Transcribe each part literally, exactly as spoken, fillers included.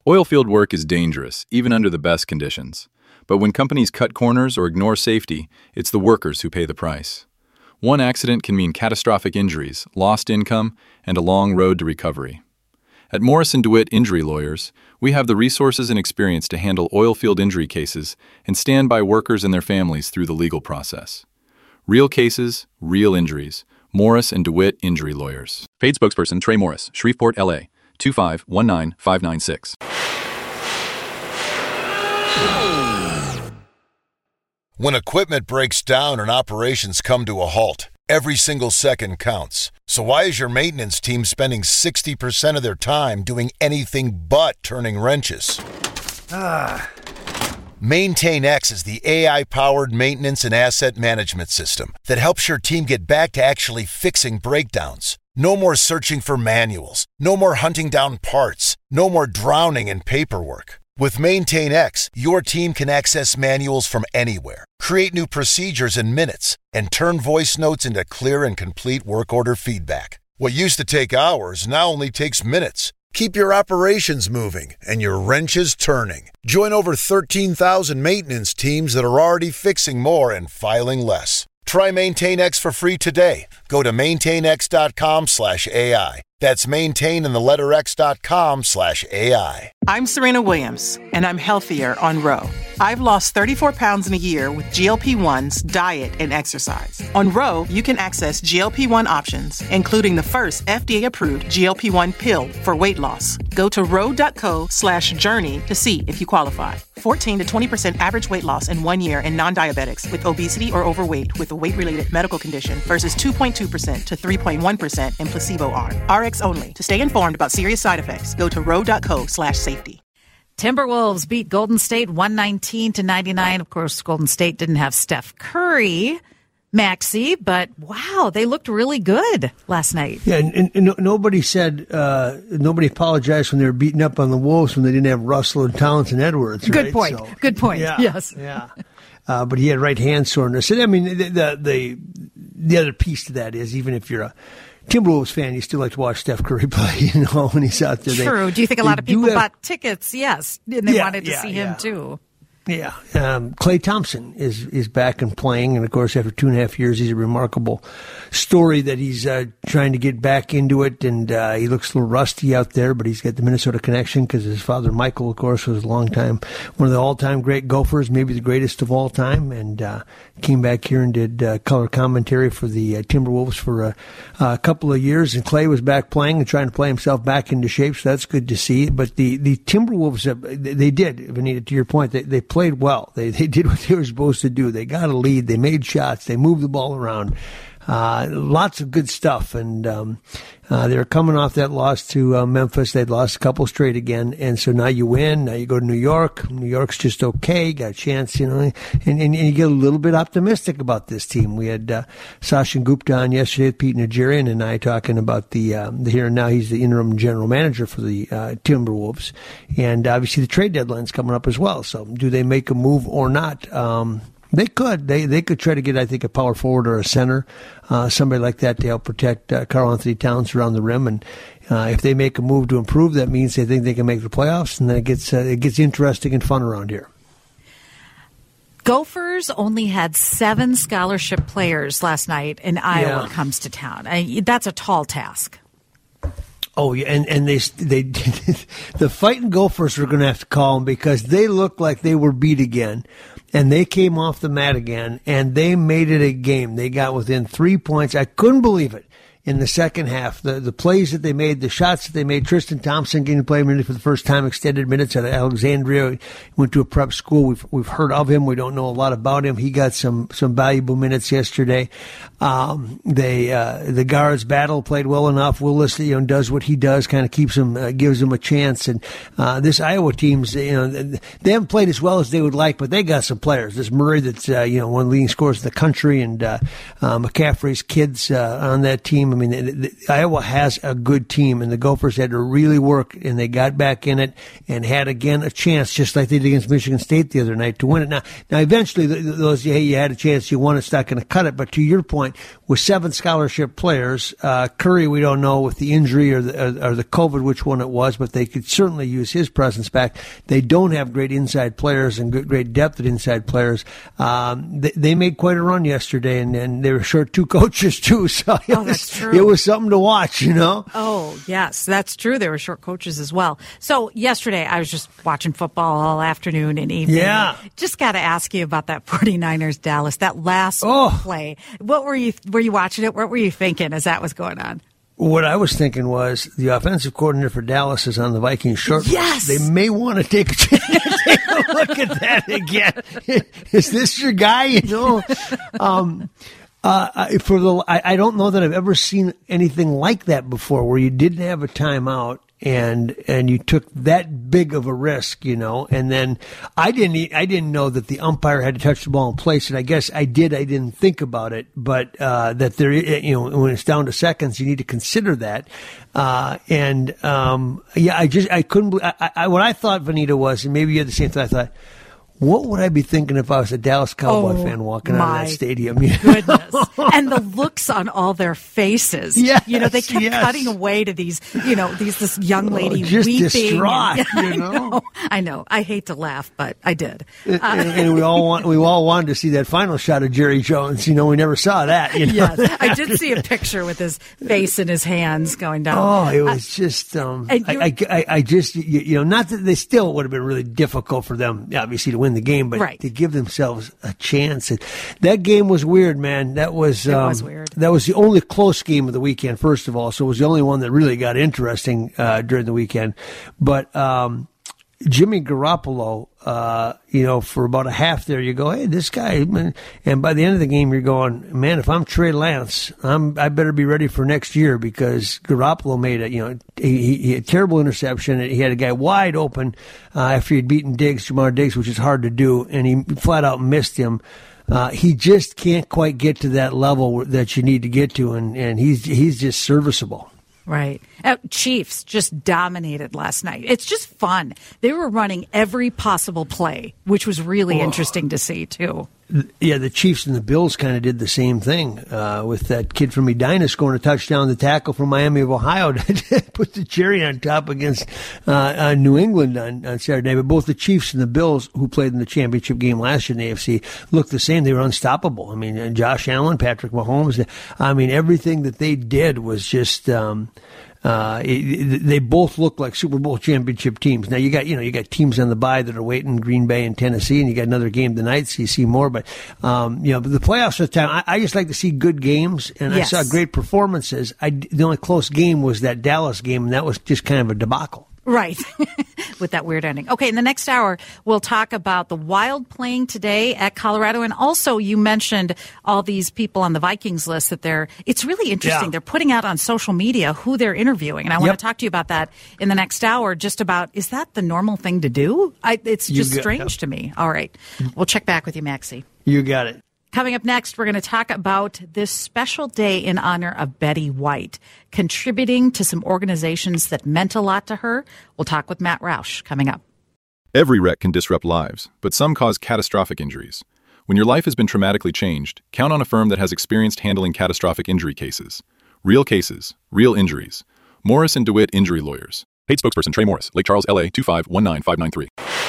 Oilfield work is dangerous, even under the best conditions. But when companies cut corners or ignore safety, it's the workers who pay the price. One accident can mean catastrophic injuries, lost income, and a long road to recovery. At Morris and DeWitt Injury Lawyers, we have the resources and experience to handle oilfield injury cases and stand by workers and their families through the legal process. Real cases, real injuries. Morris and DeWitt Injury Lawyers. Paid spokesperson Trey Morris, Shreveport, L A, two five one nine five nine six. When equipment breaks down and operations come to a halt, every single second counts. So why is your maintenance team spending sixty percent of their time doing anything but turning wrenches? Ah. MaintainX is the A I-powered maintenance and asset management system that helps your team get back to actually fixing breakdowns. No more searching for manuals. No more hunting down parts. No more drowning in paperwork. With MaintainX, your team can access manuals from anywhere, create new procedures in minutes, and turn voice notes into clear and complete work order feedback. What used to take hours now only takes minutes. Keep your operations moving and your wrenches turning. Join over thirteen thousand maintenance teams that are already fixing more and filing less. Try MaintainX for free today. Go to maintainx.com slash AI. That's maintain in the letter x.com slash AI. I'm Serena Williams, and I'm healthier on Ro. I've lost thirty-four pounds in a year with G L P ones, diet, and exercise. On Ro, you can access G L P one options, including the first F D A-approved G L P one pill for weight loss. Go to ro.co slash journey to see if you qualify. fourteen to twenty percent average weight loss in one year in non-diabetics with obesity or overweight with a weight-related medical condition versus two point two percent to three point one percent in placebo arm. R X only. To stay informed about serious side effects, go to ro.co slash safety. Timberwolves beat Golden State one nineteen to ninety-nine. Of course, Golden State didn't have Steph Curry, Maxey, but wow, they looked really good last night. Yeah, and, and, and nobody said, uh, nobody apologized when they were beating up on the Wolves when they didn't have Russell and Towns and Edwards. Good right? point. So, good point. Yeah, yes. Yeah. Uh, but he had right hand soreness. And I mean, the, the the the other piece to that is, even if you're a Timberwolves fan, you still like to watch Steph Curry play, you know, when he's out there. True. They, do you think a lot of people have, bought tickets? Yes. And they yeah, wanted to yeah, see yeah. him too. Yeah. Um, Klay Thompson is, is back and playing. And, of course, after two and a half years, he's a remarkable story that he's uh, trying to get back into it. And uh, he looks a little rusty out there, but he's got the Minnesota connection because his father, Michael, of course, was a long time, one of the all-time great Gophers, maybe the greatest of all time. And uh, came back here and did uh, color commentary for the uh, Timberwolves for uh, a couple of years. And Klay was back playing and trying to play himself back into shape, so that's good to see. But the, the Timberwolves, uh, they did, Vanita, to your point, they, they played well. They they did what they were supposed to do. They got a lead. They made shots. They moved the ball around. Uh, lots of good stuff. And um, uh, they were coming off that loss to uh, Memphis. They'd lost a couple straight again. And so now you win. Now you go to New York. New York's just okay. Got a chance, you know. And, and, and you get a little bit optimistic about this team. We had uh, Sachin Gupta on yesterday with Pete Nigerian and I talking about the, uh, the here and now. He's the interim general manager for the uh, Timberwolves. And obviously the trade deadline's coming up as well. So do they make a move or not? Um They could. They they could try to get, I think, a power forward or a center, uh, somebody like that to help protect uh, Karl Anthony Towns around the rim. And uh, if they make a move to improve, that means they think they can make the playoffs, and then it gets uh, it gets interesting and fun around here. Gophers only had seven scholarship players last night, and Iowa Yeah. comes to town. I, that's a tall task. Oh yeah, and and they they the fighting Gophers were going to have to call them because they looked like they were beat again, and they came off the mat again, and they made it a game. They got within three points. I couldn't believe it in the second half. The the plays that they made, the shots that they made. Tristan Thompson getting to play minutes for the first time, extended minutes at Alexandria. He went to a prep school. We've we've heard of him. We don't know a lot about him. He got some some valuable minutes yesterday. Um, they uh, the guards battle played well enough. Willis, you know, does what he does, kind of keeps him, uh, gives him a chance. And uh, this Iowa team's, you know, they haven't played as well as they would like, but they got some players. This Murray, that's uh, you know, one of the leading scorers in the country, and uh, uh, McCaffrey's kids uh, on that team. I mean, the, the, Iowa has a good team, and the Gophers had to really work, and they got back in it and had again a chance, just like they did against Michigan State the other night, to win it. Now, now eventually, those hey, you had a chance, you won. It's not going to cut it. But to your point, with seven scholarship players, uh, Curry, we don't know with the injury or the, or, or the COVID which one it was, but they could certainly use his presence back. They don't have great inside players and good, great depth at inside players. Um, they, they made quite a run yesterday, and, and they were short two coaches too. So it, oh, was, that's true. It was something to watch, you know. Oh yes, that's true. They were short coaches as well. So yesterday I was just watching football all afternoon and evening. Yeah. Just got to ask you about that 49ers Dallas, that last oh. play. What were you, were you watching it? What were you thinking as that was going on? What I was thinking was the offensive coordinator for Dallas is on the Vikings short yes. list. They may want to take a, take a look at that again. Is this your guy? You know, um, uh, for the I, I don't know that I've ever seen anything like that before, where you didn't have a timeout and and you took that big of a risk, you know. And then I didn't I didn't know that the umpire had to touch the ball in place, and I guess I did. I didn't think about it, but uh, that there, you know, when it's down to seconds, you need to consider that. Uh, and um, yeah, I just I couldn't. believe I, I, what I thought, Vanita, was, and maybe you had the same thing. I thought, what would I be thinking if I was a Dallas Cowboy oh, fan walking out of that stadium? You know? Goodness. And the looks on all their faces. Yes, you know, they kept yes. cutting away to these, you know, these this young lady oh, just weeping. distraught, and, you know? I know. I know. I hate to laugh, but I did. And, uh, and we all want we all wanted to see that final shot of Jerry Jones. You know, we never saw that. You know? Yes, I did see a picture with his face in his hands going down. Oh, it was uh, just, um, I, I, I, I just, you, you know, not that they still would have been really difficult for them, obviously, to win the game, but right. to give themselves a chance. And that game was weird, man. That was, it um, was weird. That was the only close game of the weekend, first of all. So it was the only one that really got interesting uh, during the weekend. But um, Jimmy Garoppolo, uh, you know, for about a half there, you go, hey, this guy, man. And by the end of the game, you're going, man, if I'm Trey Lance, I'm, I better be ready for next year, because Garoppolo made a, you know, he, he had a terrible interception. He had a guy wide open uh, after he'd beaten Diggs, Jamar Diggs, which is hard to do, and he flat out missed him. Uh, he just can't quite get to that level that you need to get to, and, and he's he's just serviceable. Right. Uh, Chiefs just dominated last night. It's just fun. They were running every possible play, which was really oh. interesting to see, too. Yeah, the Chiefs and the Bills kind of did the same thing uh, with that kid from Edina scoring a touchdown, the tackle from Miami of Ohio put the cherry on top against uh, uh, New England on, on Saturday night. But both the Chiefs and the Bills, who played in the championship game last year in the A F C, looked the same. They were unstoppable. I mean, and Josh Allen, Patrick Mahomes, I mean, everything that they did was just um, – Uh, it, they both look like Super Bowl championship teams. Now you got, you know, you got teams on the bye that are waiting, Green Bay and Tennessee, and you got another game tonight, so you see more. But, um, you know, the playoffs are the time. I, I just like to see good games, and yes. I saw great performances. I, the only close game was that Dallas game, and that was just kind of a debacle. Right. With that weird ending. Okay, in the next hour, we'll talk about the Wild playing today at Colorado. And also, you mentioned all these people on the Vikings list that they're, it's really interesting. Yeah. They're putting out on social media who they're interviewing. And I want Yep. to talk to you about that in the next hour, just about, is that the normal thing to do? I, it's just got, strange yep. to me. All right. We'll check back with you, Maxie. You got it. Coming up next, we're going to talk about this special day in honor of Betty White, contributing to some organizations that meant a lot to her. We'll talk with Matt Roush coming up. Every wreck can disrupt lives, but some cause catastrophic injuries. When your life has been traumatically changed, count on a firm that has experience handling catastrophic injury cases. Real cases, real injuries. Morris and DeWitt Injury Lawyers. Paid spokesperson Trey Morris, Lake Charles, L A two five one nine five nine three.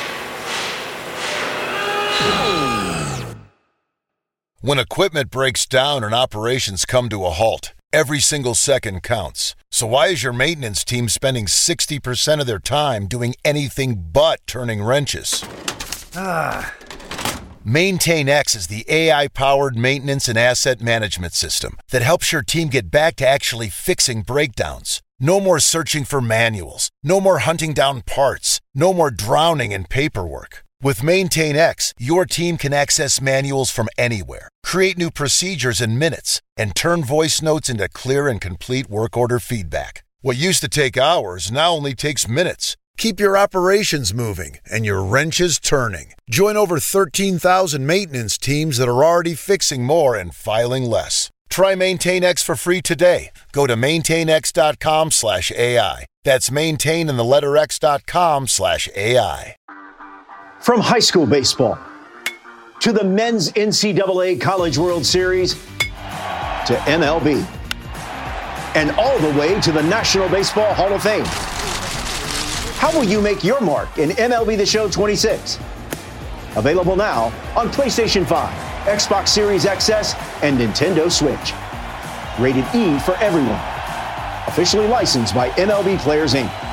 When equipment breaks down and operations come to a halt, every single second counts. So why is your maintenance team spending sixty percent of their time doing anything but turning wrenches? Ah. MaintainX is the A I-powered maintenance and asset management system that helps your team get back to actually fixing breakdowns. No more searching for manuals. No more hunting down parts. No more drowning in paperwork. With MaintainX, your team can access manuals from anywhere, create new procedures in minutes, and turn voice notes into clear and complete work order feedback. What used to take hours now only takes minutes. Keep your operations moving and your wrenches turning. Join over thirteen thousand maintenance teams that are already fixing more and filing less. Try Maintain X for free today. Go to maintainx.com slash AI. That's maintain in the letter X dot com slash AI. From high school baseball to the men's N C double A College World Series to M L B and all the way to the National Baseball Hall of Fame. How will you make your mark in M L B The Show twenty-six? Available now on PlayStation five, Xbox Series X S, and Nintendo Switch. Rated E for everyone. Officially licensed by M L B Players, Incorporated.